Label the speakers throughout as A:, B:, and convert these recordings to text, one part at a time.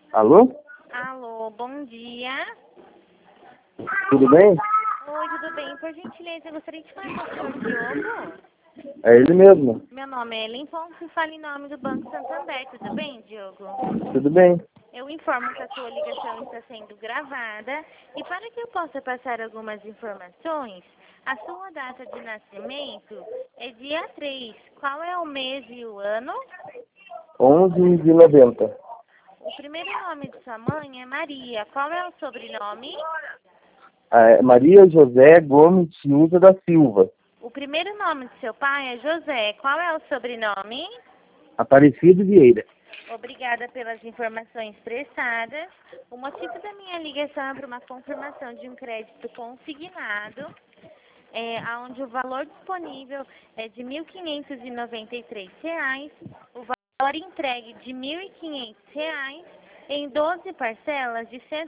A: Alô?
B: Alô, bom dia.
A: Tudo bem?
B: Oi, tudo bem? Por gentileza, eu gostaria de falar com o senhor Diogo.
A: É ele mesmo.
B: Meu nome é Ellen Ponce e falo em nome do Banco Santander. Tudo bem, Diogo?
A: Tudo bem?
B: Eu informo que a sua ligação está sendo gravada e para que eu possa passar algumas informações, a sua data de nascimento é dia 3. Qual é o mês e o ano?
A: 11 de 90.
B: O primeiro nome de sua mãe é Maria. Qual é o sobrenome?
A: Maria José Gomes Silva da Silva.
B: O primeiro nome de seu pai é José. Qual é o sobrenome?
A: Aparecido Vieira.
B: Obrigada pelas informações prestadas. O motivo da minha ligação é para uma confirmação de um crédito consignado, onde o valor disponível é de R$ 1.593, o valor entregue de R$ 1.500 em 12 parcelas de R$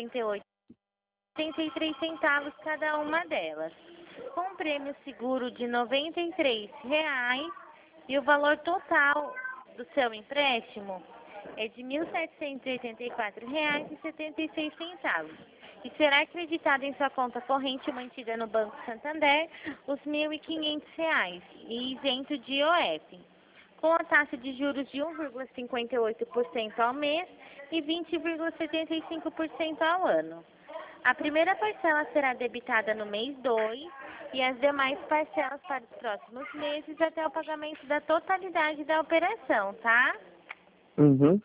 B: 148,83 cada uma delas, com um prêmio seguro de R$ 93 e o valor total do seu empréstimo é de R$ 1.784,76 e será acreditado em sua conta corrente mantida no Banco Santander os R$ 1.500 e isento de IOF, com a taxa de juros de 1,58% ao mês e 20,75% ao ano. A primeira parcela será debitada no mês 2 e as demais parcelas para os próximos meses até o pagamento da totalidade da operação, tá?
A: Uhum.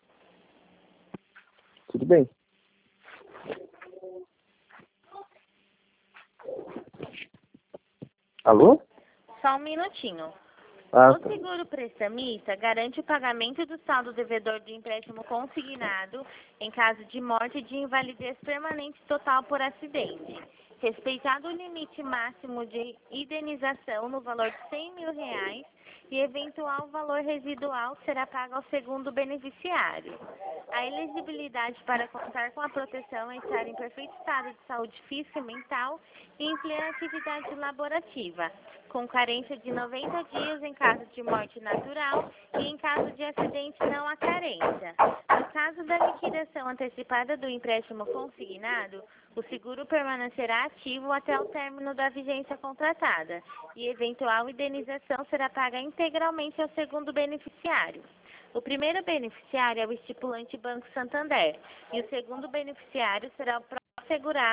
A: Tudo bem. Alô?
B: Só um minutinho.
A: Ah,
B: O
A: tá.
B: seguro prestamista garante o pagamento do saldo devedor do empréstimo consignado em caso de morte e de invalidez permanente total por acidente, respeitado o limite máximo de indenização no valor de R$ 100.000 e eventual valor residual será pago ao segundo beneficiário. A elegibilidade para contar com a proteção é estar em perfeito estado de saúde física e mental e em plena atividade laborativa, com carência de 90 dias em caso de morte natural e em caso de acidente não há carência. No caso da liquidação antecipada do empréstimo consignado, o seguro permanecerá ativo até o término da vigência contratada e eventual indenização será paga integralmente ao segundo beneficiário. O primeiro beneficiário é o estipulante Banco Santander e o segundo beneficiário será o próprio segurado